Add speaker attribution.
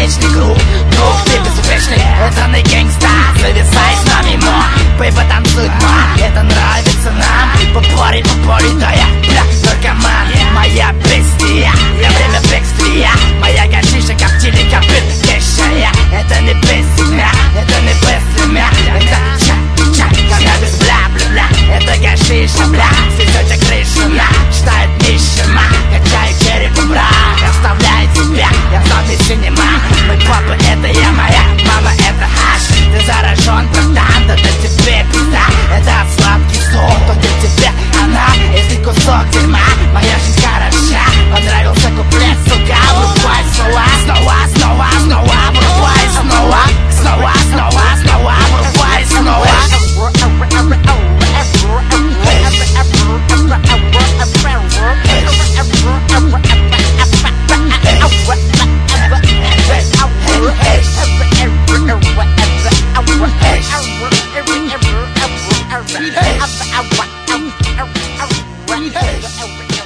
Speaker 1: бесконечный круг. Друг, ты безупречный, это не гэнгста. Зависай с нами, мо, пей потанцуй, ма. Это нравится нам, попори, да я, бля, наркоман. Моя бестия, я время бегствия. Моя гашиша, коптили, копыт, кешая. Это не без себя, это не без семя. Это ча, каннабис, бля-бля-бля. Это гашиша, бля, снесете крышу, на. Считает нищима, качаю череп в брак. Оставляю тебя, я в зоне синема. Мой папа, это я, моя мама, это хаш. Ты заражен, братан, да тебе пизда. Это сладкий сон, то тебе она. Если кусок дерьма, моя жизнь хороша. Понравился куплет, сука, врубай снова. Снова, врубай снова. Снова, врубай снова.
Speaker 2: Hey.